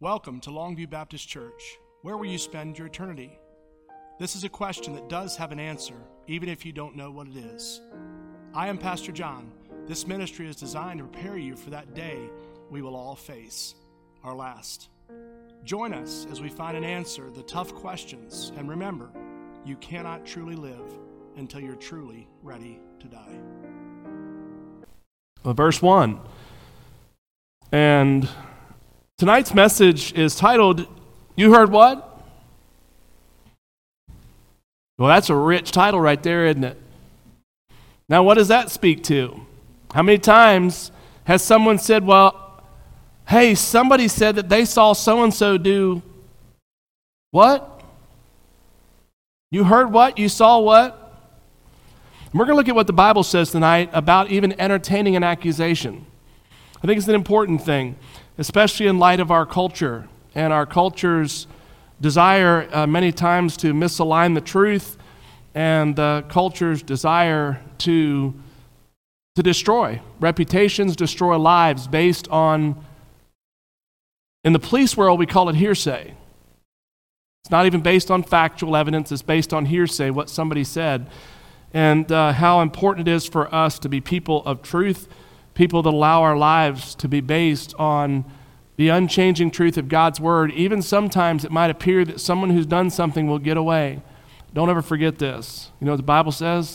Welcome to Longview Baptist Church. Where will you spend your eternity? This is a question that does have an answer, even if you don't know what it is. I am Pastor John. This ministry is designed to prepare you for that day we will all face, our last. Join us as we find an answer to the tough questions, and remember, you cannot truly live until you're truly ready to die. Well, verse 1. And tonight's message is titled, You Heard What? Well, that's a rich title right there, isn't it? Now, what does that speak to? How many times has someone said, well, hey, somebody said that they saw so-and-so do what? You heard what? You saw what? And we're going to look at what the Bible says tonight about even entertaining an accusation. I think it's an important thing, especially in light of our culture and our culture's desire many times to misalign the truth and the culture's desire to destroy reputations, destroy lives based on, in the police world, we call it hearsay. It's not even based on factual evidence, it's based on hearsay, what somebody said. And how important it is for us to be people of truth, people that allow our lives to be based on the unchanging truth of God's word. Even sometimes it might appear that someone who's done something will get away. Don't ever forget this. You know what the Bible says?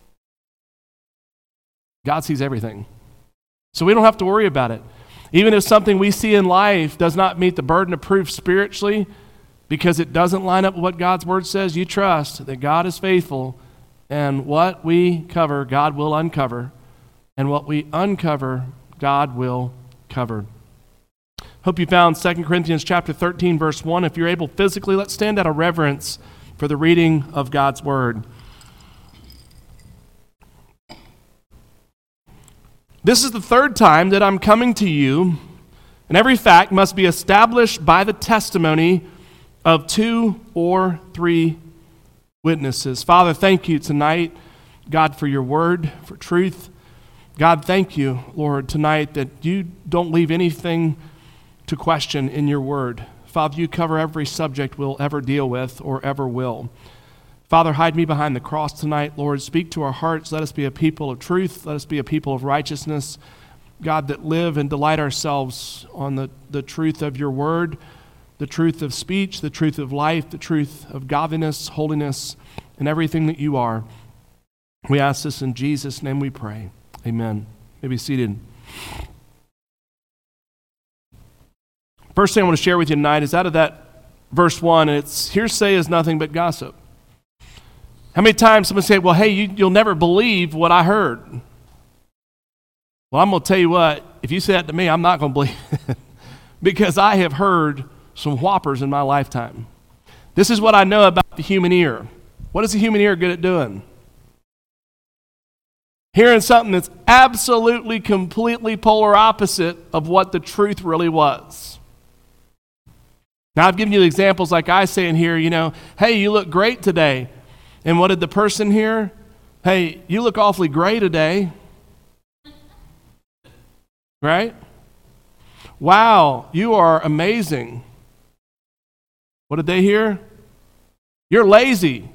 God sees everything. So we don't have to worry about it. Even if something we see in life does not meet the burden of proof spiritually, because it doesn't line up with what God's word says, you trust that God is faithful, and what we cover, God will uncover. And what we uncover, God will cover. Hope you found 2 Corinthians chapter 13, verse 1. If you're able physically, let's stand out of reverence for the reading of God's word. This is the third time that I'm coming to you, and every fact must be established by the testimony of 2 or 3 witnesses. Father, thank you tonight, God, for your word, for truth. God, thank you, Lord, tonight that you don't leave anything to question in your word. Father, you cover every subject we'll ever deal with or ever will. Father, hide me behind the cross tonight, Lord. Speak to our hearts. Let us be a people of truth. Let us be a people of righteousness, God, that live and delight ourselves on the truth of your word, the truth of speech, the truth of life, the truth of godliness, holiness, and everything that you are. We ask this in Jesus' name we pray. Amen. You may be seated. First thing I want to share with you tonight is out of that verse 1, and it's hearsay is nothing but gossip. How many times someone say, well, hey, you'll never believe what I heard. Well, I'm going to tell you what, if you say that to me, I'm not going to believe it because I have heard some whoppers in my lifetime. This is what I know about the human ear. What is the human ear good at doing? Hearing something that's absolutely, completely polar opposite of what the truth really was. Now, I've given you examples like I say in here, hey, you look great today. And what did the person hear? Hey, you look awfully gray today. Right? Wow, you are amazing. What did they hear? You're lazy.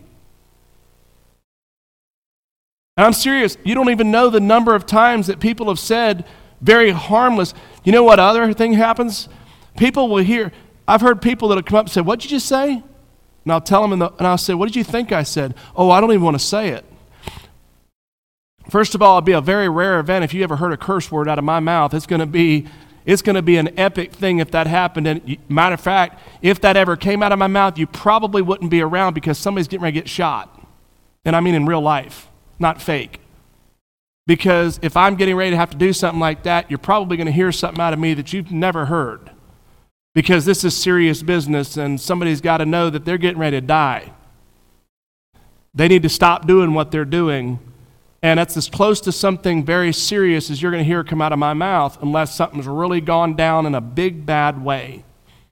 And I'm serious, you don't even know the number of times that people have said very harmless. You know what other thing happens? People will hear, I've heard people that have come up and say, what'd you just say? And I'll tell them, and I'll say, what did you think I said? Oh, I don't even want to say it. First of all, it'd be a very rare event if you ever heard a curse word out of my mouth. It's going to be an epic thing if that happened. And matter of fact, if that ever came out of my mouth, you probably wouldn't be around because somebody's getting ready to get shot. And I mean in real life, not fake. Because if I'm getting ready to have to do something like that, you're probably going to hear something out of me that you've never heard. Because this is serious business and somebody's got to know that they're getting ready to die. They need to stop doing what they're doing. And that's as close to something very serious as you're going to hear come out of my mouth unless something's really gone down in a big, bad way.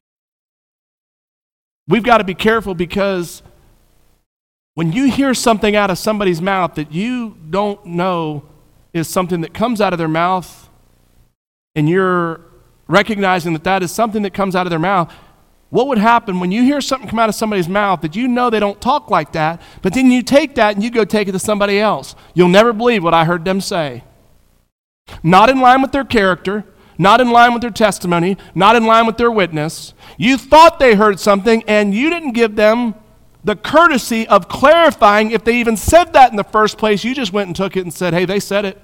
We've got to be careful because when you hear something out of somebody's mouth that you don't know is something that comes out of their mouth and you're recognizing that that is something that comes out of their mouth. What would happen when you hear something come out of somebody's mouth that you know they don't talk like that, but then you take that and you go take it to somebody else? You'll never believe what I heard them say. Not in line with their character, not in line with their testimony, not in line with their witness. You thought they heard something and you didn't give them the courtesy of clarifying if they even said that in the first place. You just went and took it and said, hey, they said it.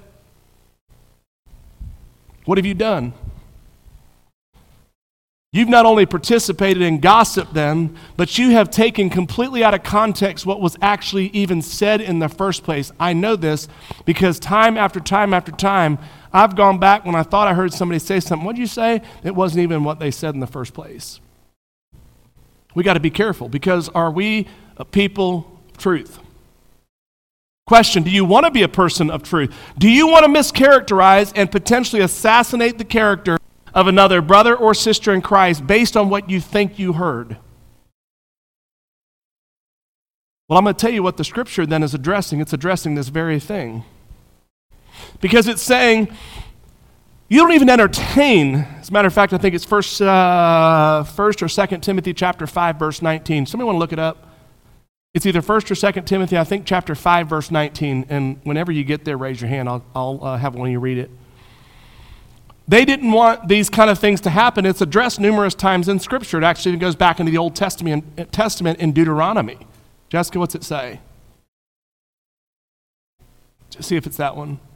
What have you done? You've not only participated in gossip then, but you have taken completely out of context what was actually even said in the first place. I know this because time after time after time, I've gone back when I thought I heard somebody say something. What did you say? It wasn't even what they said in the first place. We got to be careful because are we a people of truth? Question, do you want to be a person of truth? Do you want to mischaracterize and potentially assassinate the character of another brother or sister in Christ based on what you think you heard? Well, I'm going to tell you what the scripture then is addressing. It's addressing this very thing. Because it's saying, you don't even entertain. As a matter of fact, I think it's first or 2 Timothy chapter 5, verse 19. Somebody want to look it up? It's either 1 or 2 Timothy, I think chapter 5, verse 19. And whenever you get there, raise your hand. I'll have one of you read it. They didn't want these kind of things to happen. It's addressed numerous times in Scripture. It actually goes back into the Old Testament in Deuteronomy. Jessica, what's it say? Just see if it's that one.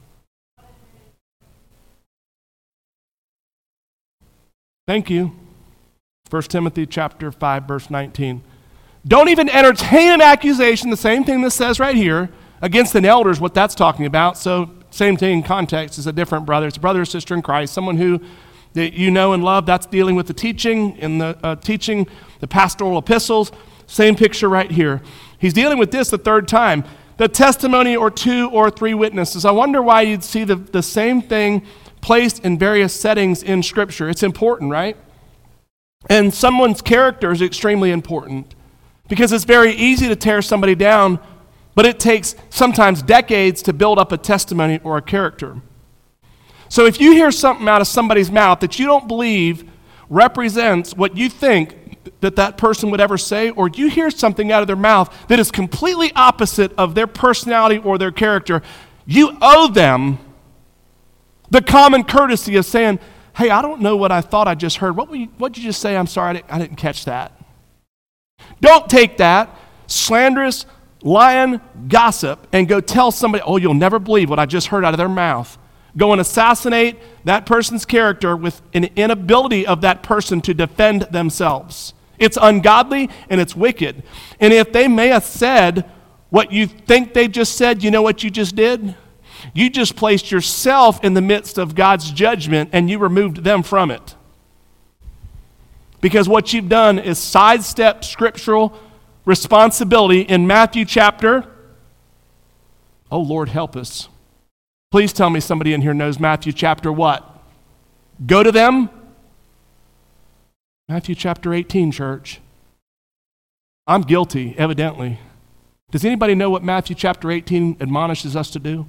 Thank you. 1 Timothy chapter 5, verse 19. Don't even entertain an accusation, the same thing that says right here, against an elder is what that's talking about. So same thing in context. It's a different brother. It's a brother or sister in Christ, someone who that you know and love. That's dealing with the teaching, in the teaching, the pastoral epistles. Same picture right here. He's dealing with this the third time. The testimony or 2 or 3 witnesses. I wonder why you'd see the same thing placed in various settings in Scripture. It's important, right? And someone's character is extremely important because it's very easy to tear somebody down, but it takes sometimes decades to build up a testimony or a character. So if you hear something out of somebody's mouth that you don't believe represents what you think that person would ever say, or you hear something out of their mouth that is completely opposite of their personality or their character, you owe them the common courtesy of saying, hey, I don't know what I thought I just heard. What'd you just say? I'm sorry, I didn't catch that. Don't take that slanderous, lying gossip and go tell somebody, oh, you'll never believe what I just heard out of their mouth. Go and assassinate that person's character with an inability of that person to defend themselves. It's ungodly and it's wicked. And if they may have said what you think they just said, you know what you just did? You just placed yourself in the midst of God's judgment and you removed them from it. Because what you've done is sidestep scriptural responsibility in Matthew chapter, oh Lord, help us. Please tell me somebody in here knows Matthew chapter what? Go to them. Matthew chapter 18, church. I'm guilty, evidently. Does anybody know what Matthew chapter 18 admonishes us to do?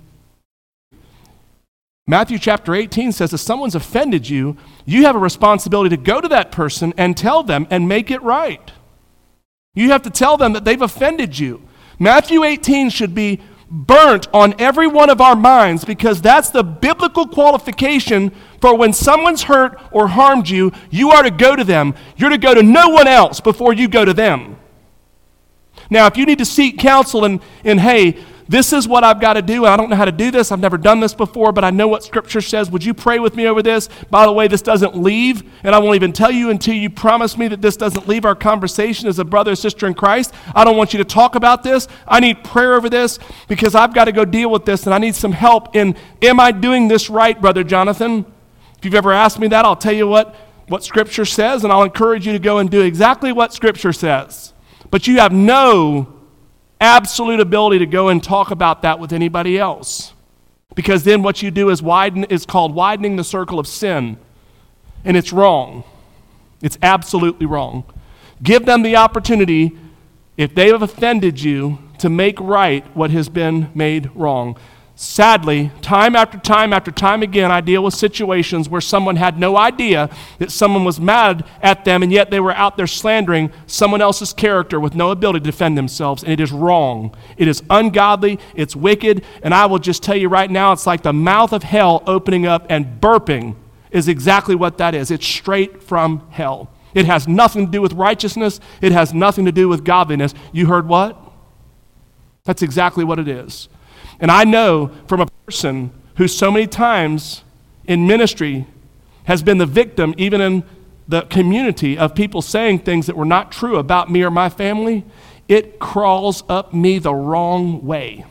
Matthew chapter 18 says if someone's offended you, you have a responsibility to go to that person and tell them and make it right. You have to tell them that they've offended you. Matthew 18 should be burnt on every one of our minds because that's the biblical qualification for when someone's hurt or harmed you, you are to go to them. You're to go to no one else before you go to them. Now, if you need to seek counsel and hey, this is what I've got to do. I don't know how to do this. I've never done this before, but I know what Scripture says. Would you pray with me over this? By the way, this doesn't leave, and I won't even tell you until you promise me that this doesn't leave our conversation as a brother or sister in Christ. I don't want you to talk about this. I need prayer over this because I've got to go deal with this, and I need some help in, am I doing this right, Brother Jonathan? If you've ever asked me that, I'll tell you what Scripture says, and I'll encourage you to go and do exactly what Scripture says. But you have no absolute ability to go and talk about that with anybody else. Because then what you do is called widening the circle of sin. And it's wrong. It's absolutely wrong. Give them the opportunity, if they have offended you, to make right what has been made wrong. Sadly, time after time after time again, I deal with situations where someone had no idea that someone was mad at them, and yet they were out there slandering someone else's character with no ability to defend themselves, and it is wrong. It is ungodly, it's wicked, and I will just tell you right now, it's like the mouth of hell opening up and burping is exactly what that is. It's straight from hell. It has nothing to do with righteousness. It has nothing to do with godliness. You heard what? That's exactly what it is. And I know from a person who so many times in ministry has been the victim, even in the community, of people saying things that were not true about me or my family, it crawls up me the wrong way.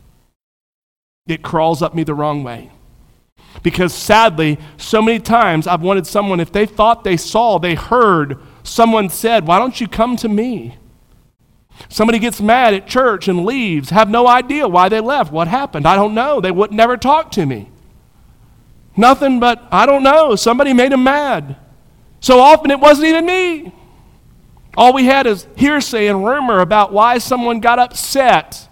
It crawls up me the wrong way. Because sadly, so many times I've wanted someone, if they thought they saw, they heard, someone said, why don't you come to me? Somebody gets mad at church and leaves, have no idea why they left. What happened? I don't know. They would never talk to me. Nothing but, I don't know. Somebody made them mad. So often it wasn't even me. All we had is hearsay and rumor about why someone got upset.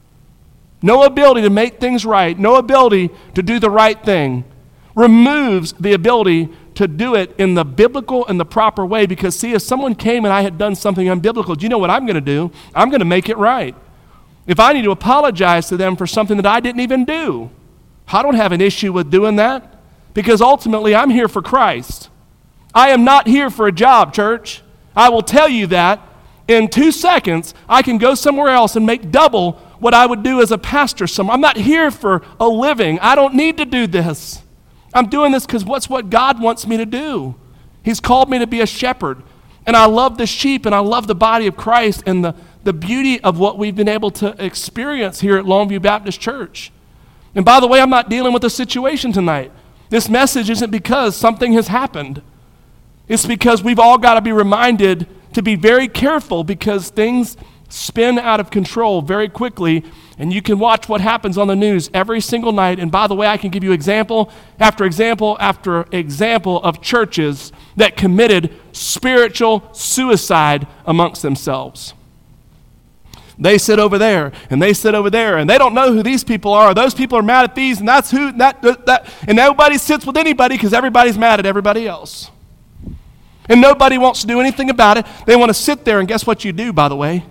No ability to make things right, no ability to do the right thing. Removes the ability to do it in the biblical and the proper way, because see, if someone came and I had done something unbiblical, do you know what I'm going to do? I'm going to make it right. If I need to apologize to them for something that I didn't even do, I don't have an issue with doing that, because ultimately I'm here for Christ. I am not here for a job, church. I will tell you that in 2 seconds, I can go somewhere else and make double what I would do as a pastor somewhere. I'm not here for a living. I don't need to do this. I'm doing this because what's what God wants me to do. He's called me to be a shepherd. And I love the sheep, and I love the body of Christ and the beauty of what we've been able to experience here at Longview Baptist Church. And by the way, I'm not dealing with a situation tonight. This message isn't because something has happened. It's because we've all got to be reminded to be very careful, because things spin out of control very quickly, and you can watch what happens on the news every single night. And by the way, I can give you example after example after example of churches that committed spiritual suicide amongst themselves. They sit over there, and they sit over there, and they don't know who these people are. Those people are mad at these, and that's who, that, and nobody sits with anybody because everybody's mad at everybody else. And nobody wants to do anything about it. They want to sit there, and guess what you do, by the way?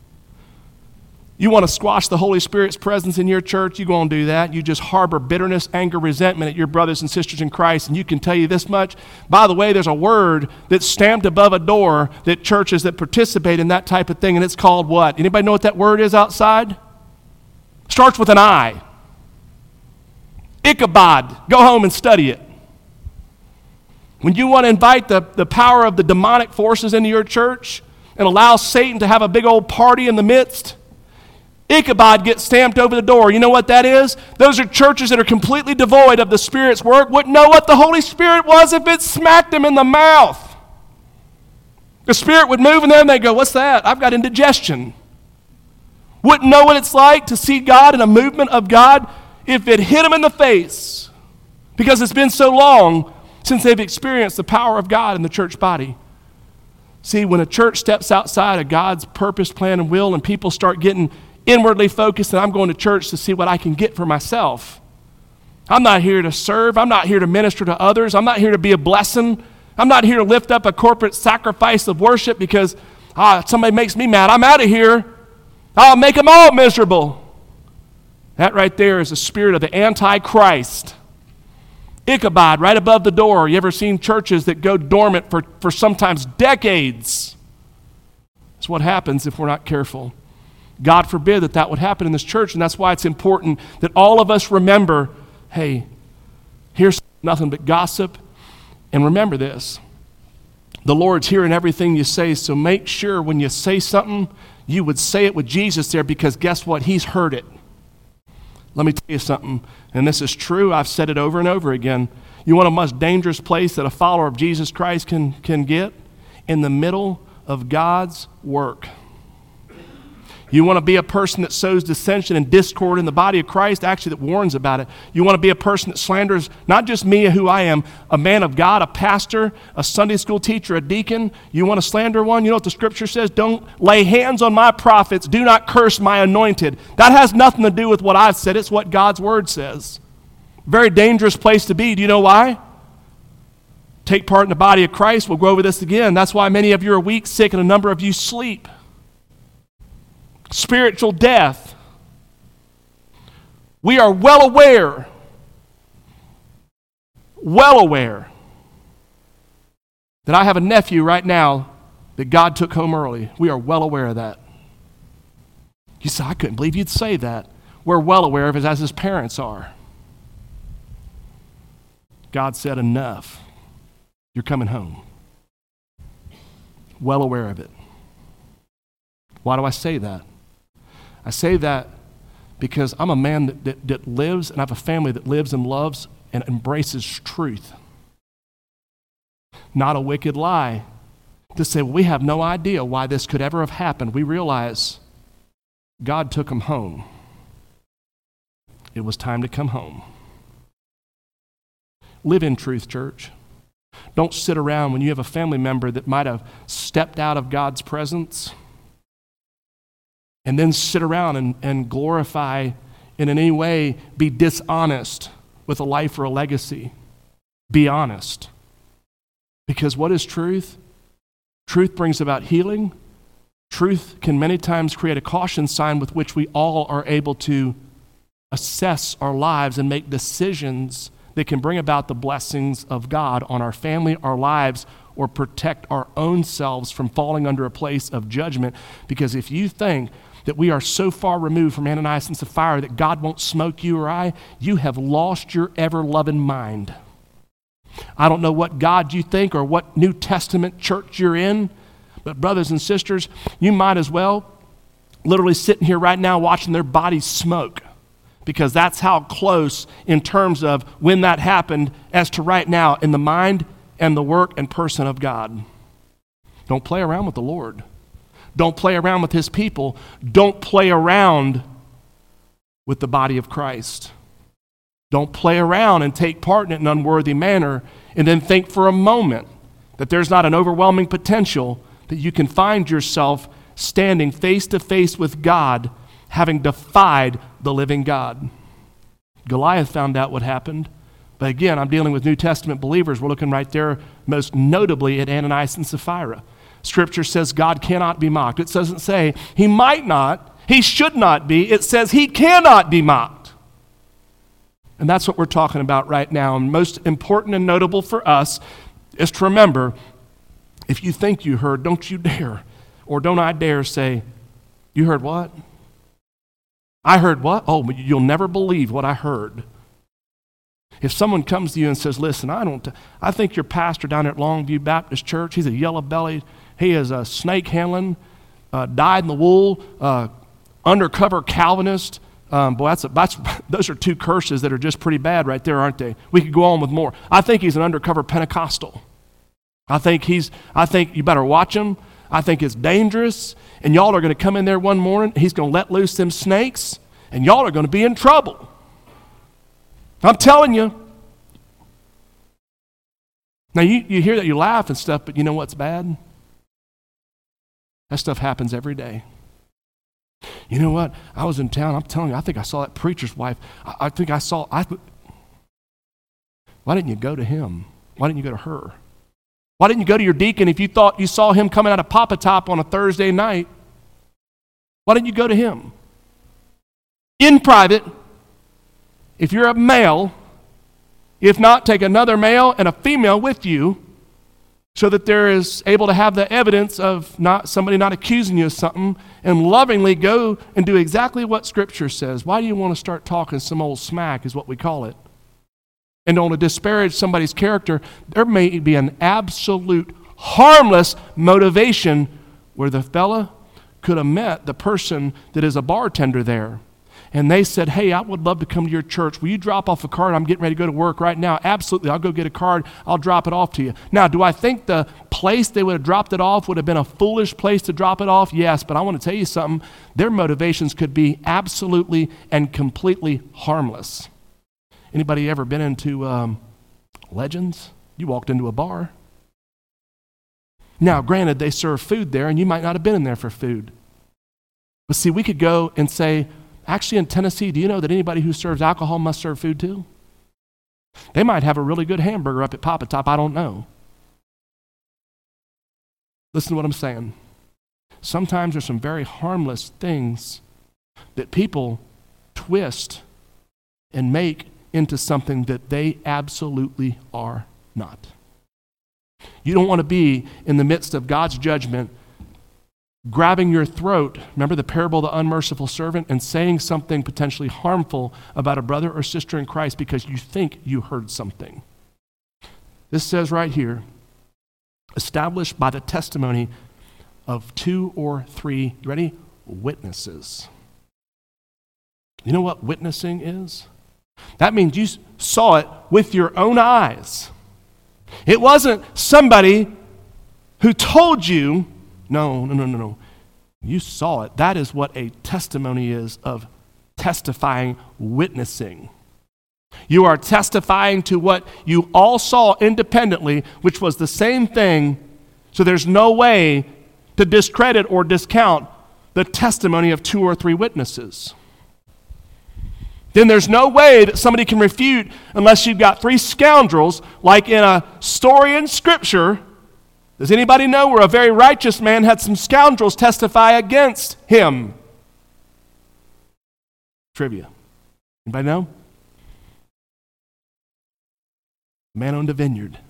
You want to squash the Holy Spirit's presence in your church, you go and do that. You just harbor bitterness, anger, resentment at your brothers and sisters in Christ. And you can tell you this much. By the way, there's a word that's stamped above a door that churches that participate in that type of thing, and it's called what? Anybody know what that word is outside? Starts with an I. Ichabod. Go home and study it. When you want to invite the power of the demonic forces into your church and allow Satan to have a big old party in the midst, Ichabod gets stamped over the door. You know what that is? Those are churches that are completely devoid of the Spirit's work, wouldn't know what the Holy Spirit was if it smacked them in the mouth. The Spirit would move in them, they'd go, what's that? I've got indigestion. Wouldn't know what it's like to see God in a movement of God if it hit them in the face, because it's been so long since they've experienced the power of God in the church body. See, when a church steps outside of God's purpose, plan, and will, and people start getting inwardly focused, and I'm going to church to see what I can get for myself. I'm not here to serve. I'm not here to minister to others. I'm not here to be a blessing. I'm not here to lift up a corporate sacrifice of worship because somebody makes me mad. I'm out of here. I'll make them all miserable. That right there is the spirit of the Antichrist. Ichabod, right above the door. You ever seen churches that go dormant for sometimes decades? That's what happens if we're not careful. God forbid that would happen in this church, and that's why it's important that all of us remember, hey, here's nothing but gossip. And remember this, the Lord's hearing everything you say, so make sure when you say something, you would say it with Jesus there, because guess what? He's heard it. Let me tell you something, and this is true. I've said it over and over again. You want a most dangerous place that a follower of Jesus Christ can get? In the middle of God's work. You want to be a person that sows dissension and discord in the body of Christ, actually that warns about it. You want to be a person that slanders not just me, who I am, a man of God, a pastor, a Sunday school teacher, a deacon. You want to slander one? You know what the scripture says? Don't lay hands on my prophets. Do not curse my anointed. That has nothing to do with what I've said. It's what God's word says. Very dangerous place to be. Do you know why? Take part in the body of Christ. We'll go over this again. That's why many of you are weak, sick, and a number of you sleep. Spiritual death. We are well aware that I have a nephew right now that God took home early. We are well aware of that. You say, I couldn't believe you'd say that. We're well aware of it, as his parents are. God said, enough. You're coming home. Well aware of it. Why do I say that? I say that because I'm a man that lives, and I have a family that lives and loves and embraces truth. Not a wicked lie. To say, well, we have no idea why this could ever have happened. We realize God took him home. It was time to come home. Live in truth, church. Don't sit around when you have a family member that might have stepped out of God's presence and then sit around and glorify and in any way be dishonest with a life or a legacy. Be honest. Because what is truth? Truth brings about healing. Truth can many times create a caution sign with which we all are able to assess our lives and make decisions that can bring about the blessings of God on our family, our lives, or protect our own selves from falling under a place of judgment. Because if you think that we are so far removed from Ananias and Sapphira that God won't smoke you or I, you have lost your ever-loving mind. I don't know what God you think or what New Testament church you're in, but brothers and sisters, you might as well literally sitting here right now watching their bodies smoke, because that's how close in terms of when that happened as to right now in the mind and the work and person of God. Don't play around with the Lord. Don't play around with his people. Don't play around with the body of Christ. Don't play around and take part in it in an unworthy manner and then think for a moment that there's not an overwhelming potential that you can find yourself standing face to face with God, having defied the living God. Goliath found out what happened. But again, I'm dealing with New Testament believers. We're looking right there most notably at Ananias and Sapphira. Scripture says God cannot be mocked. It doesn't say he might not, he should not be. It says he cannot be mocked. And that's what we're talking about right now. And most important and notable for us is to remember, if you think you heard, don't you dare, or don't I dare say, you heard what? I heard what? Oh, but you'll never believe what I heard. If someone comes to you and says, listen, I think your pastor down there at Longview Baptist Church, he's a yellow-bellied, he is a snake handling, dyed-in-the-wool, undercover Calvinist. Boy, those are two curses that are just pretty bad right there, aren't they? We could go on with more. I think he's an undercover Pentecostal. I think you better watch him. I think it's dangerous. And y'all are going to come in there one morning, he's going to let loose them snakes, and y'all are going to be in trouble. I'm telling you. Now, you hear that, you laugh and stuff, but you know what's bad? That stuff happens every day. You know what? I was in town. I'm telling you, I think I saw that preacher's wife. Why didn't you go to him? Why didn't you go to her? Why didn't you go to your deacon if you thought you saw him coming out of Papa Top on a Thursday night? Why didn't you go to him? In private, if you're a male, if not, take another male and a female with you so that there is able to have the evidence of somebody not accusing you of something, and lovingly go and do exactly what Scripture says. Why do you want to start talking some old smack is what we call it? And don't want to disparage somebody's character. There may be an absolute harmless motivation where the fella could have met the person that is a bartender there. and they said, hey, I would love to come to your church. Will you drop off a card? I'm getting ready to go to work right now. Absolutely, I'll go get a card. I'll drop it off to you. Now, do I think the place they would have dropped it off would have been a foolish place to drop it off? Yes, but I want to tell you something. Their motivations could be absolutely and completely harmless. Anybody ever been into Legends? You walked into a bar. Now, granted, they serve food there, and you might not have been in there for food. But see, we could go and say, actually in Tennessee, do you know that anybody who serves alcohol must serve food too? They might have a really good hamburger up at Papa Top, I don't know. Listen to what I'm saying. Sometimes there's some very harmless things that people twist and make into something that they absolutely are not. You don't want to be in the midst of God's judgment grabbing your throat, remember the parable of the unmerciful servant, and saying something potentially harmful about a brother or sister in Christ because you think you heard something. This says right here, established by the testimony of 2 or 3, you ready? Witnesses. You know what witnessing is? That means you saw it with your own eyes. It wasn't somebody who told you. No. You saw it. That is what a testimony is of testifying, witnessing. You are testifying to what you all saw independently, which was the same thing, so there's no way to discredit or discount the testimony of 2 or 3 witnesses. Then there's no way that somebody can refute unless you've got 3 scoundrels, like in a story in Scripture. Does anybody know where a very righteous man had some scoundrels testify against him? Trivia. Anybody know? The man owned a vineyard.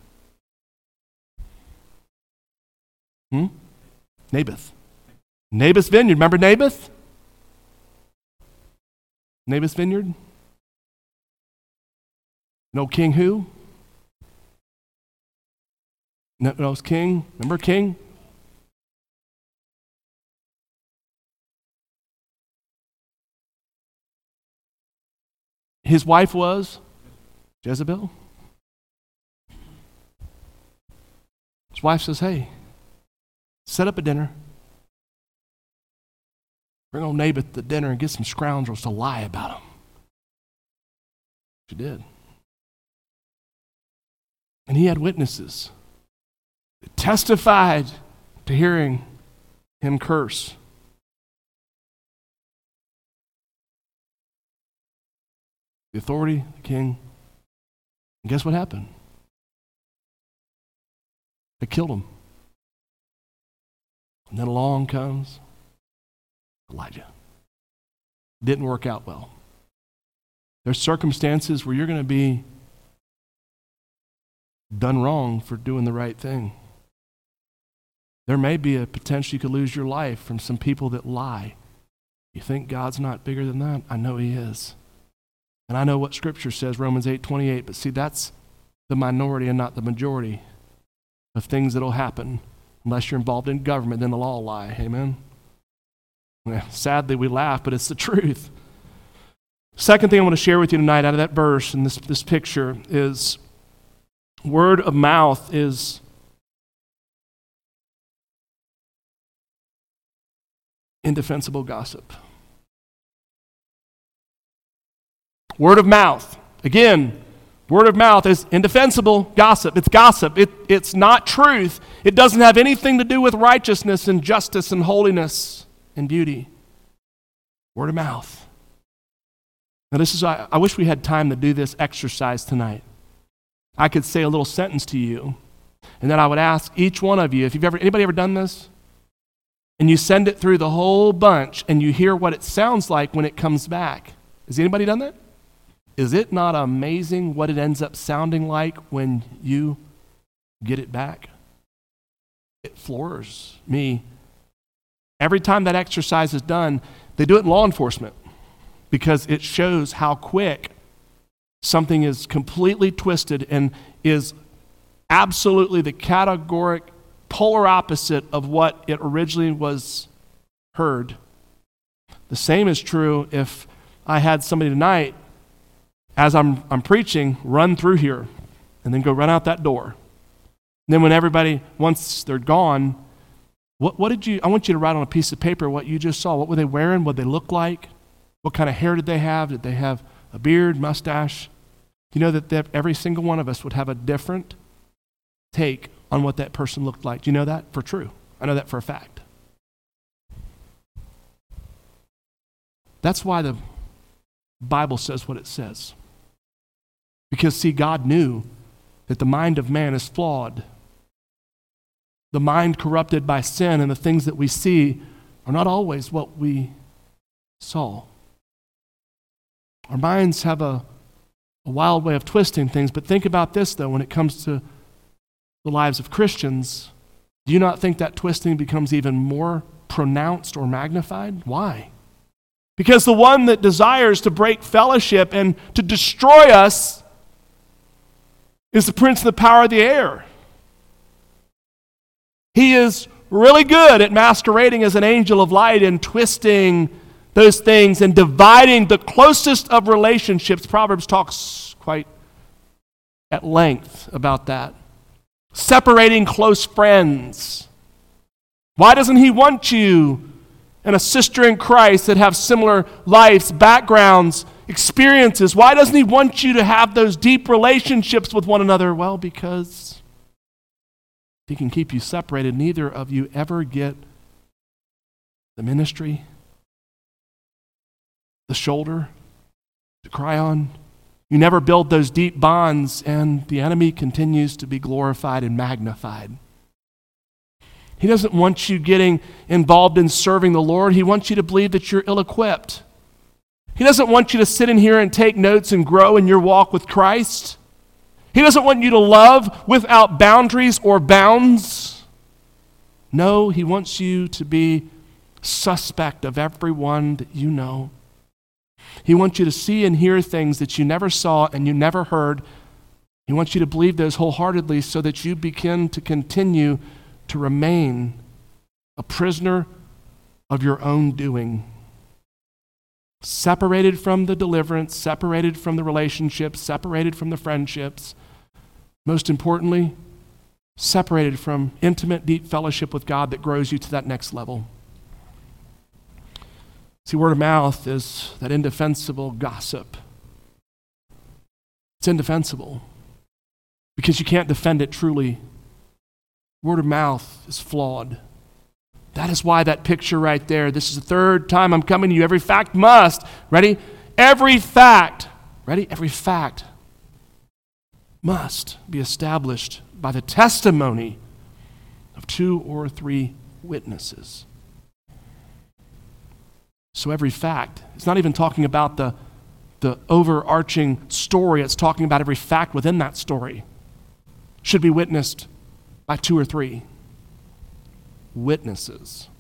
Naboth. Naboth's vineyard. Remember Naboth? Naboth's vineyard? No king who? No, it was king. Remember king? His wife was Jezebel. His wife says, hey, set up a dinner. Bring old Naboth to dinner and get some scoundrels to lie about him. She did. And he had witnesses that testified to hearing him curse. The authority, the king. And guess what happened? They killed him. And then along comes Elijah. Didn't work out well. There's circumstances where you're going to be done wrong for doing the right thing. There may be a potential you could lose your life from some people that lie. You think God's not bigger than that? I know He is. And I know what Scripture says, Romans 8:28, but see, that's the minority and not the majority of things that will happen unless you're involved in government, then they'll all lie. Amen? Well, sadly, we laugh, but it's the truth. Second thing I want to share with you tonight out of that verse and this picture is word of mouth is indefensible gossip. Word of mouth. Again, word of mouth is indefensible gossip. It's gossip. It's not truth. It doesn't have anything to do with righteousness and justice and holiness and beauty. Word of mouth. Now this is, I wish we had time to do this exercise tonight. I could say a little sentence to you, and then I would ask each one of you, if anybody ever done this? And you send it through the whole bunch, and you hear what it sounds like when it comes back. Has anybody done that? Is it not amazing what it ends up sounding like when you get it back? It floors me. Every time that exercise is done, they do it in law enforcement because it shows how quick something is completely twisted and is absolutely the categoric polar opposite of what it originally was heard. The same is true if I had somebody tonight, as I'm preaching, run through here and then go run out that door. And then when everybody, once they're gone, what did you, I want you to write on a piece of paper what you just saw. What were they wearing? What did they look like? What kind of hair did they have? Did they have a beard, mustache? You know that every single one of us would have a different take on what that person looked like. Do you know that for true? I know that for a fact. That's why the Bible says what it says. Because, see, God knew that the mind of man is flawed. The mind corrupted by sin, and the things that we see are not always what we saw. Our minds have a wild way of twisting things, but think about this, though, when it comes to the lives of Christians, do you not think that twisting becomes even more pronounced or magnified? Why? Because the one that desires to break fellowship and to destroy us is the prince of the power of the air. He is really good at masquerading as an angel of light and twisting those things and dividing the closest of relationships. Proverbs talks quite at length about that. Separating close friends. Why doesn't he want you and a sister in Christ that have similar lives, backgrounds, experiences? Why doesn't he want you to have those deep relationships with one another? Well, because he can keep you separated. Neither of you ever get the ministry, the shoulder to cry on. You never build those deep bonds, and the enemy continues to be glorified and magnified. He doesn't want you getting involved in serving the Lord. He wants you to believe that you're ill-equipped. He doesn't want you to sit in here and take notes and grow in your walk with Christ. He doesn't want you to love without boundaries or bounds. No, he wants you to be suspect of everyone that you know. He wants you to see and hear things that you never saw and you never heard. He wants you to believe those wholeheartedly so that you begin to continue to remain a prisoner of your own doing. Separated from the deliverance, separated from the relationships, separated from the friendships. Most importantly, separated from intimate, deep fellowship with God that grows you to that next level. See, word of mouth is that indefensible gossip. It's indefensible because you can't defend it truly. Word of mouth is flawed. That is why that picture right there, this is the third time I'm coming to you. Every fact must, ready? Every fact, ready? Every fact must be established by the testimony of 2 or 3 witnesses. So every fact, it's not even talking about the overarching story, it's talking about every fact within that story should be witnessed by 2 or 3 witnesses.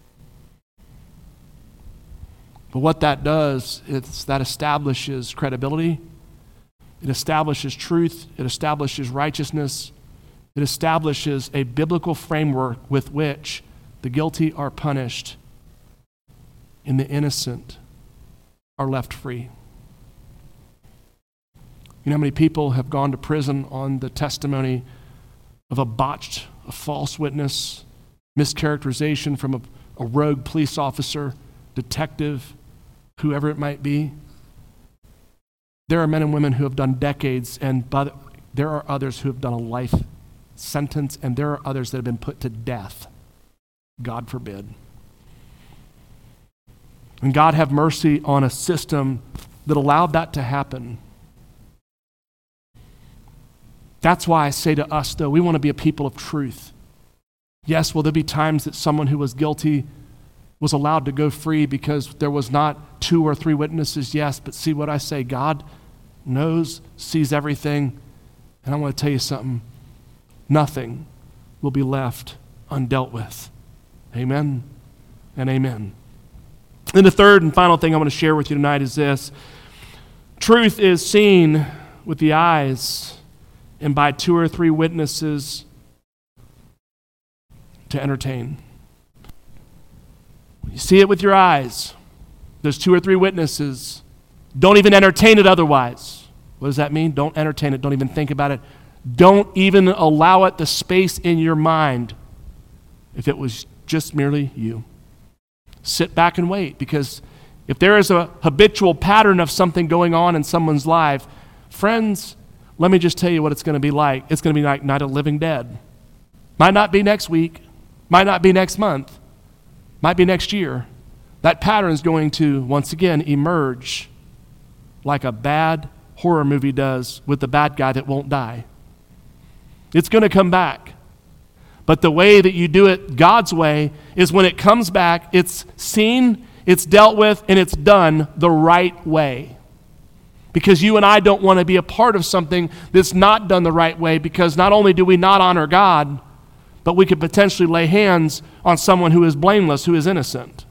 But what that does is that establishes credibility, it establishes truth, it establishes righteousness, it establishes a biblical framework with which the guilty are punished and the innocent are left free. You know how many people have gone to prison on the testimony of a false witness, mischaracterization from a rogue police officer, detective, whoever it might be? There are men and women who have done decades, but there are others who have done a life sentence, and there are others that have been put to death. God forbid. And God have mercy on a system that allowed that to happen. That's why I say to us, though, we want to be a people of truth. Yes, will there be times that someone who was guilty was allowed to go free because there was not 2 or 3 witnesses? Yes, but see what I say, God knows, sees everything, and I want to tell you something. Nothing will be left undealt with. Amen and amen. And the third and final thing I want to share with you tonight is this. Truth is seen with the eyes and by 2 or 3 witnesses to entertain. You see it with your eyes. There's 2 or 3 witnesses. Don't even entertain it otherwise. What does that mean? Don't entertain it. Don't even think about it. Don't even allow it the space in your mind if it was just merely you. Sit back and wait, because if there is a habitual pattern of something going on in someone's life, friends, let me just tell you what it's going to be like. It's going to be like Night of the Living Dead. Might not be next week, might not be next month, might be next year. That pattern is going to, once again, emerge like a bad horror movie does with the bad guy that won't die. It's going to come back. But the way that you do it God's way is when it comes back, it's seen, it's dealt with, and it's done the right way. Because you and I don't want to be a part of something that's not done the right way, because not only do we not honor God, but we could potentially lay hands on someone who is blameless, who is innocent.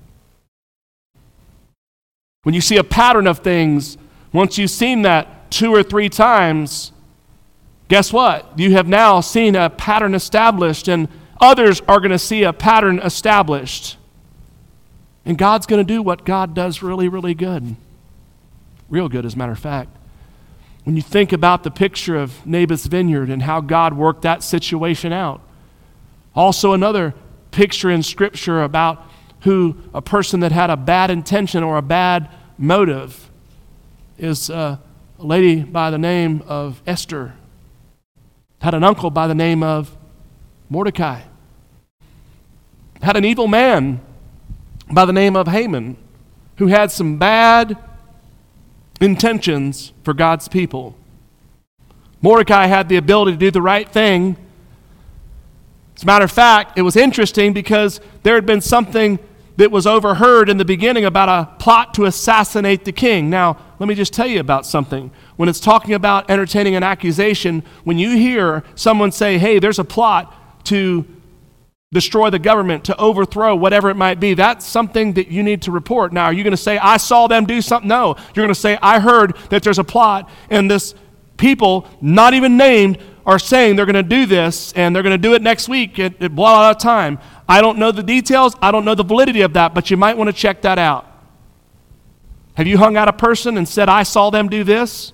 When you see a pattern of things, once you've seen that 2 or 3 times, guess what? You have now seen a pattern established, and others are going to see a pattern established. And God's going to do what God does really, really good. Real good, as a matter of fact. When you think about the picture of Naboth's vineyard and how God worked that situation out. Also another picture in Scripture about who a person that had a bad intention or a bad motive is a lady by the name of Esther. Had an uncle by the name of Mordecai. Had an evil man by the name of Haman, who had some bad intentions for God's people. Mordecai had the ability to do the right thing. As a matter of fact, it was interesting because there had been something that was overheard in the beginning about a plot to assassinate the king. Now, let me just tell you about something. When it's talking about entertaining an accusation, when you hear someone say, hey, there's a plot to destroy the government, to overthrow whatever it might be, that's something that you need to report. Now, are you going to say, I saw them do something? No. You're going to say, I heard that there's a plot, and this people, not even named, are saying they're going to do this, and they're going to do it next week at blah, blah, blah time. I don't know the details. I don't know the validity of that, but you might want to check that out. Have you hung out a person and said, I saw them do this?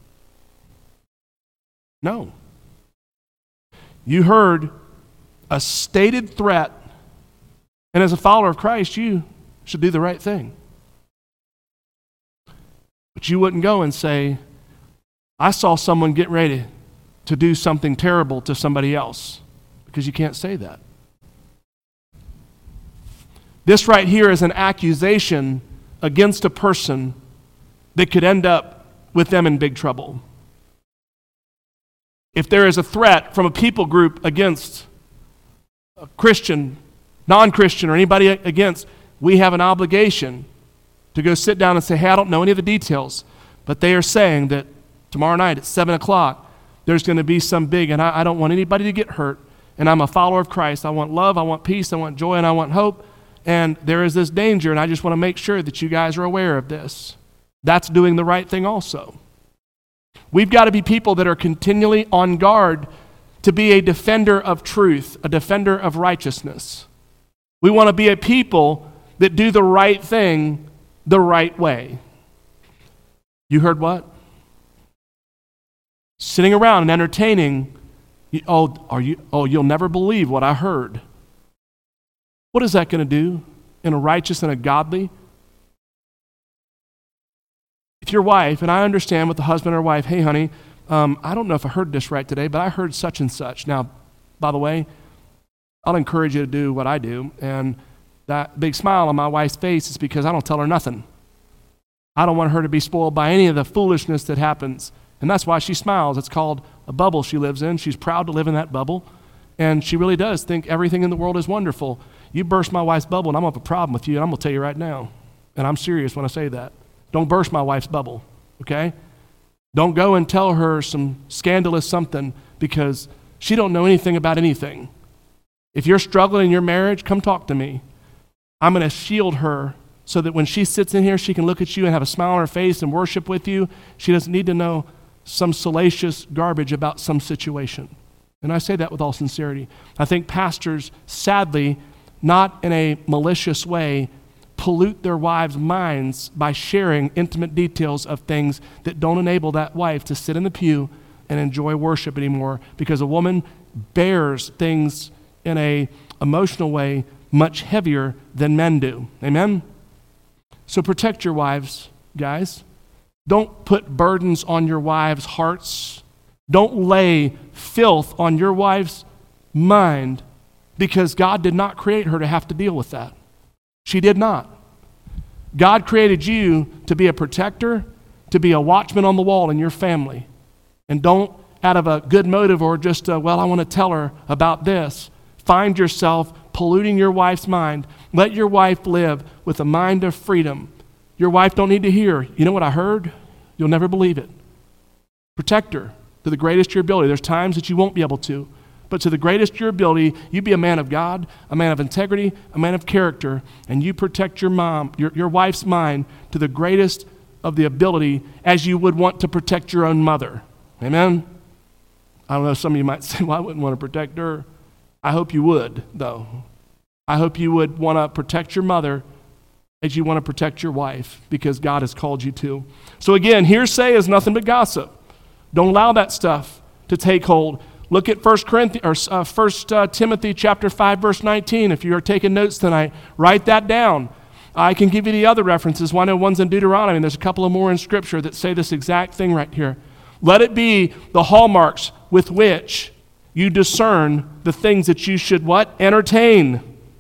No. You heard a stated threat, and as a follower of Christ, you should do the right thing. But you wouldn't go and say, I saw someone get ready to do something terrible to somebody else, because you can't say that. This right here is an accusation against a person that could end up with them in big trouble. If there is a threat from a people group against a Christian, non-Christian, or anybody against, we have an obligation to go sit down and say, hey, I don't know any of the details, but they are saying that tomorrow night at 7 o'clock, there's going to be some big, and I don't want anybody to get hurt, and I'm a follower of Christ. I want love, I want peace, I want joy, and I want hope, and there is this danger, and I just want to make sure that you guys are aware of this. That's doing the right thing also. We've got to be people that are continually on guard to be a defender of truth, a defender of righteousness. We want to be a people that do the right thing the right way. You heard what? Sitting around and entertaining, you'll never believe what I heard. What is that going to do in a righteous and a godly? If your wife, and I understand with the husband or wife, hey honey, I don't know if I heard this right today, but I heard such and such. Now, by the way, I'll encourage you to do what I do, and that big smile on my wife's face is because I don't tell her nothing. I don't want her to be spoiled by any of the foolishness that happens, and that's why she smiles. It's called a bubble she lives in. She's proud to live in that bubble, and she really does think everything in the world is wonderful. You burst my wife's bubble, and I'm going to have a problem with you, and I'm going to tell you right now, and I'm serious when I say that. Don't burst my wife's bubble, okay? Don't go and tell her some scandalous something because she don't know anything about anything. If you're struggling in your marriage, come talk to me. I'm going to shield her so that when she sits in here, she can look at you and have a smile on her face and worship with you. She doesn't need to know some salacious garbage about some situation. And I say that with all sincerity. I think pastors, sadly, not in a malicious way, pollute their wives' minds by sharing intimate details of things that don't enable that wife to sit in the pew and enjoy worship anymore, because a woman bears things in an emotional way much heavier than men do. Amen? So protect your wives, guys. Don't put burdens on your wives' hearts. Don't lay filth on your wife's mind, because God did not create her to have to deal with that. She did not. God created you to be a protector, to be a watchman on the wall in your family. And don't, out of a good motive or just, I want to tell her about this, find yourself polluting your wife's mind. Let your wife live with a mind of freedom. Your wife don't need to hear, you know what I heard? You'll never believe it. Protect her to the greatest of your ability. There's times that you won't be able to, but to the greatest of your ability, you be a man of God, a man of integrity, a man of character, and you protect your wife's mind to the greatest of the ability, as you would want to protect your own mother. Amen? I don't know, some of you might say, well, I wouldn't want to protect her. I hope you would, though. I hope you would want to protect your mother as you want to protect your wife, because God has called you to. So again, hearsay is nothing but gossip. Don't allow that stuff to take hold. Look at 1 Timothy chapter 5, verse 19. If you are taking notes tonight, write that down. I can give you the other references. Well, I know one's in Deuteronomy, and there's a couple of more in Scripture that say this exact thing right here. Let it be the hallmarks with which you discern the things that you should what? Entertain.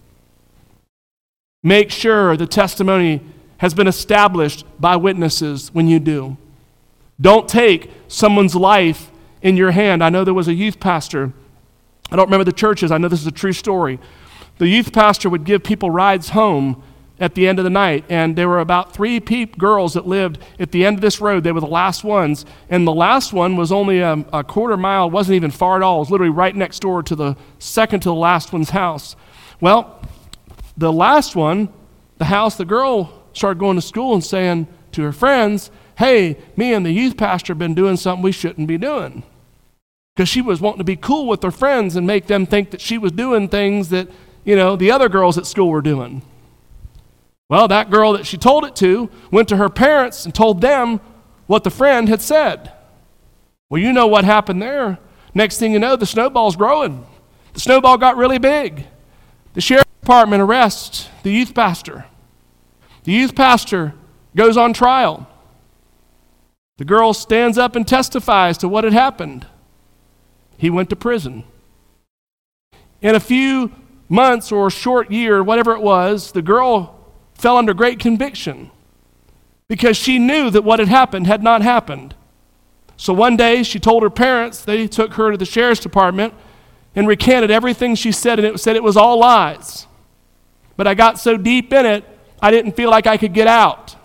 Make sure the testimony has been established by witnesses when you do. Don't take someone's life in your hand. I know there was a youth pastor. I don't remember the churches. I know this is a true story. The youth pastor would give people rides home at the end of the night, and there were about 3 girls that lived at the end of this road. They were the last ones, and the last one was only a quarter mile. It wasn't even far at all. It was literally right next door to the second to the last one's house. Well, the last one, the girl started going to school and saying to her friends, hey, me and the youth pastor have been doing something we shouldn't be doing. Because she was wanting to be cool with her friends and make them think that she was doing things that, the other girls at school were doing. Well, that girl that she told it to went to her parents and told them what the friend had said. Well, you know what happened there. Next thing you know, the snowball's growing. The snowball got really big. The sheriff's department arrests the youth pastor. The youth pastor goes on trial. The girl stands up and testifies to what had happened. He went to prison. In a few months or a short year, whatever it was, the girl fell under great conviction because she knew that what had happened had not happened. So one day she told her parents, they took her to the sheriff's department and recanted everything she said, and it said it was all lies. But I got so deep in it, I didn't feel like I could get out.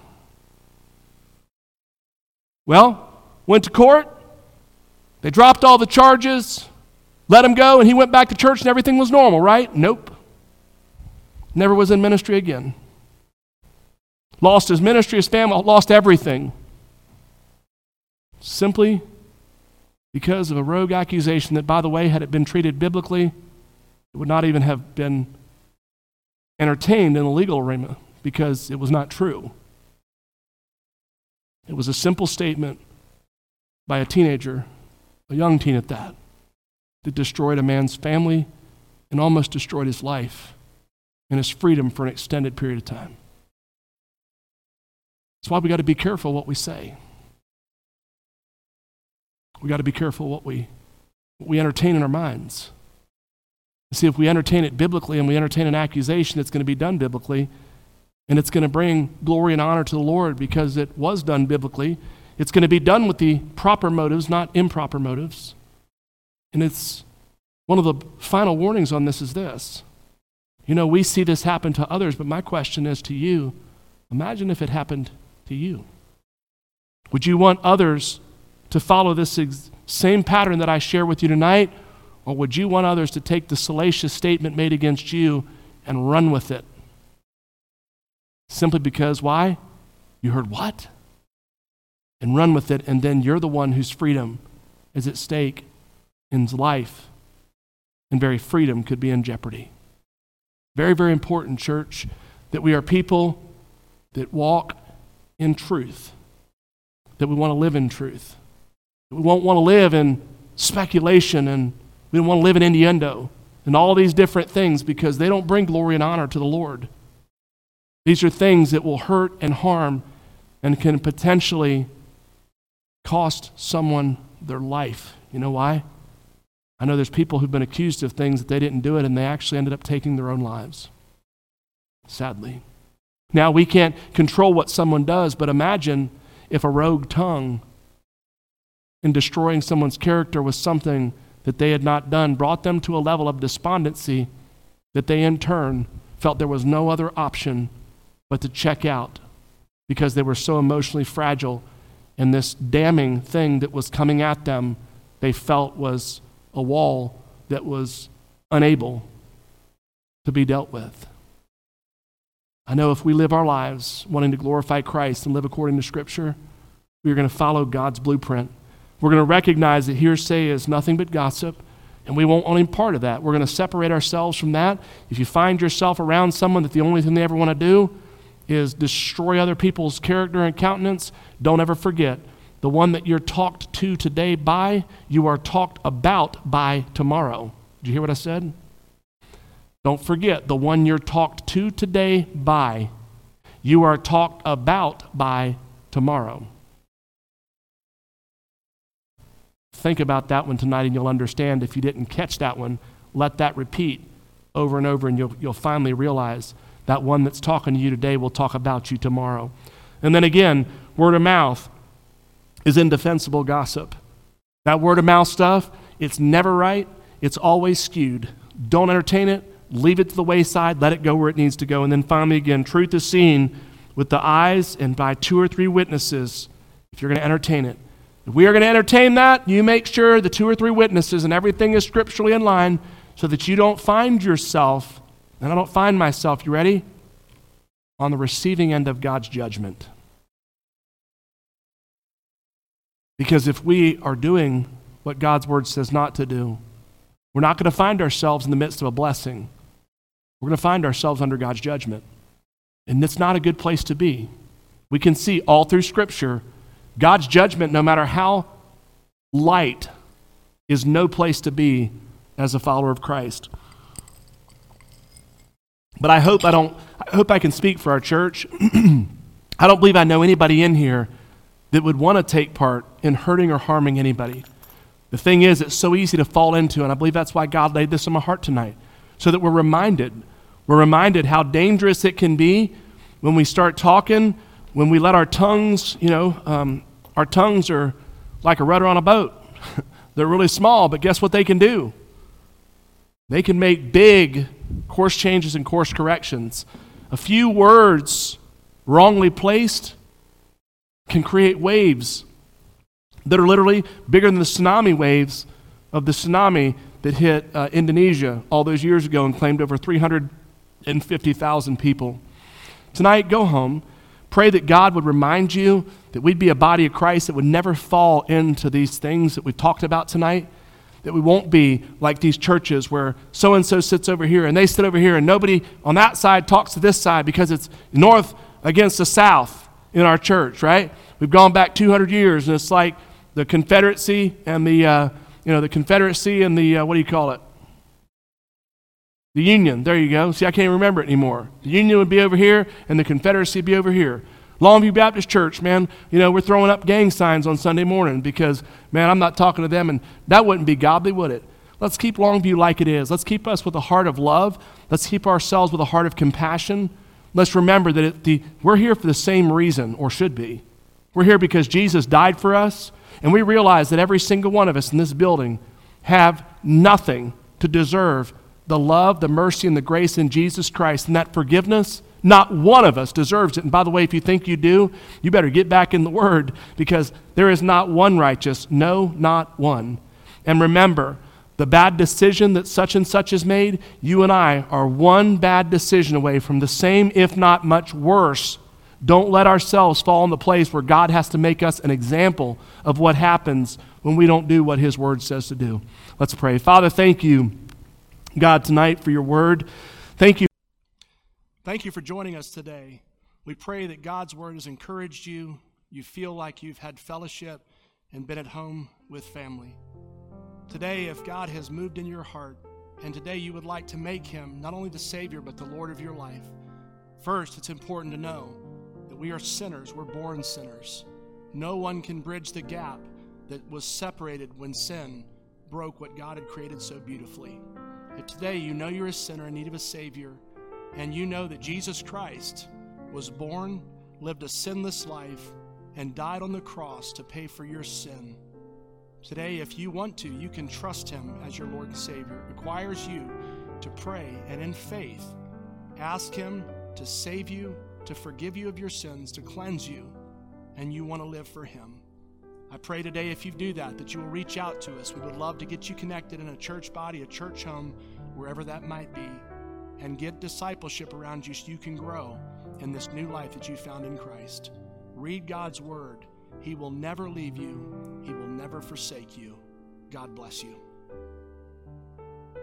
Well, went to court. They dropped all the charges, let him go, and he went back to church and everything was normal, right? Nope. Never was in ministry again. Lost his ministry, his family, lost everything. Simply because of a rogue accusation that, by the way, had it been treated biblically, it would not even have been entertained in the legal arena because it was not true. It was a simple statement by a teenager, a young teen at that destroyed a man's family and almost destroyed his life and his freedom for an extended period of time. That's why we got to be careful what we say. We got to be careful what we entertain in our minds. See, if we entertain it biblically and we entertain an accusation, it's going to be done biblically, and it's going to bring glory and honor to the Lord because it was done biblically. It's going to be done with the proper motives, not improper motives. And it's one of the final warnings on this is this. We see this happen to others, but my question is to you, imagine if it happened to you. Would you want others to follow this same pattern that I share with you tonight, or would you want others to take the salacious statement made against you and run with it? Simply because, why? You heard what? And run with it, and then you're the one whose freedom is at stake, and life and very freedom could be in jeopardy. Very, very important, church, that we are people that walk in truth, that we want to live in truth. We won't want to live in speculation, and we don't want to live in innuendo and all these different things because they don't bring glory and honor to the Lord. These are things that will hurt and harm and can potentially cost someone their life. You know why? I know there's people who've been accused of things that they didn't do it, and they actually ended up taking their own lives, sadly. Now, we can't control what someone does, but imagine if a rogue tongue in destroying someone's character was something that they had not done, brought them to a level of despondency that they in turn felt there was no other option but to check out because they were so emotionally fragile, and this damning thing that was coming at them they felt was a wall that was unable to be dealt with. I know if we live our lives wanting to glorify Christ and live according to Scripture, we are going to follow God's blueprint. We're going to recognize that hearsay is nothing but gossip, and we won't want any part of that. We're going to separate ourselves from that. If you find yourself around someone that the only thing they ever want to do is destroy other people's character and countenance, don't ever forget, the one that you're talked to today by, you are talked about by tomorrow. Did you hear what I said? Don't forget, the one you're talked to today by, you are talked about by tomorrow. Think about that one tonight and you'll understand. If you didn't catch that one, let that repeat over and over, and you'll finally realize that one that's talking to you today will talk about you tomorrow. And then again, word of mouth is indefensible gossip. That word of mouth stuff, it's never right. It's always skewed. Don't entertain it. Leave it to the wayside. Let it go where it needs to go. And then finally again, truth is seen with the eyes and by 2 or 3 witnesses if you're going to entertain it. If we are going to entertain that, you make sure the 2 or 3 witnesses and everything is scripturally in line so that you don't find yourself, and I don't find myself, you ready? On the receiving end of God's judgment. Because if we are doing what God's word says not to do, we're not going to find ourselves in the midst of a blessing. We're going to find ourselves under God's judgment. And it's not a good place to be. We can see all through Scripture, God's judgment, no matter how light, is no place to be as a follower of Christ. But I hope I can speak for our church. I don't believe I know anybody in here that would want to take part in hurting or harming anybody. The thing is, it's so easy to fall into, and I believe that's why God laid this on my heart tonight, so that we're reminded how dangerous it can be when we start talking, when we let our tongues, our tongues are like a rudder on a boat. They're really small, but guess what they can do? They can make big course changes and course corrections. A few words wrongly placed can create waves that are literally bigger than the tsunami waves of the tsunami that hit Indonesia all those years ago and claimed over 350,000 people. Tonight, go home. Pray that God would remind you that we'd be a body of Christ that would never fall into these things that we've talked about tonight, that we won't be like these churches where so-and-so sits over here and they sit over here and nobody on that side talks to this side because it's north against the south in our church, right? We've gone back 200 years and it's like the Confederacy and the what do you call it? The Union. There you go. See, I can't remember it anymore. The Union would be over here and the Confederacy would be over here. Longview Baptist Church, man, we're throwing up gang signs on Sunday morning because, man, I'm not talking to them, and that wouldn't be godly, would it? Let's keep Longview like it is. Let's keep us with a heart of love. Let's keep ourselves with a heart of compassion. Let's remember that we're here for the same reason, or should be. We're here because Jesus died for us, and we realize that every single one of us in this building have nothing to deserve the love, the mercy, and the grace in Jesus Christ, and that forgiveness. Not one of us deserves it. And by the way, if you think you do, you better get back in the Word, because there is not one righteous. No, not one. And remember, the bad decision that such and such has made, you and I are one bad decision away from the same, if not much worse. Don't let ourselves fall in the place where God has to make us an example of what happens when we don't do what His Word says to do. Let's pray. Father, thank you, God, tonight for your Word. Thank you. Thank you for joining us today. We pray that God's word has encouraged you. You feel like you've had fellowship and been at home with family. Today, if God has moved in your heart, and today you would like to make him not only the Savior, but the Lord of your life, first, it's important to know that we are sinners. We're born sinners. No one can bridge the gap that was separated when sin broke what God had created so beautifully. If today you know you're a sinner in need of a Savior, and you know that Jesus Christ was born, lived a sinless life, and died on the cross to pay for your sin, today, if you want to, you can trust him as your Lord and Savior. It requires you to pray and in faith ask him to save you, to forgive you of your sins, to cleanse you, and you want to live for him. I pray today if you do that, that you will reach out to us. We would love to get you connected in a church body, a church home, wherever that might be, and get discipleship around you so you can grow in this new life that you found in Christ. Read God's word. He will never leave you. He will never forsake you. God bless you.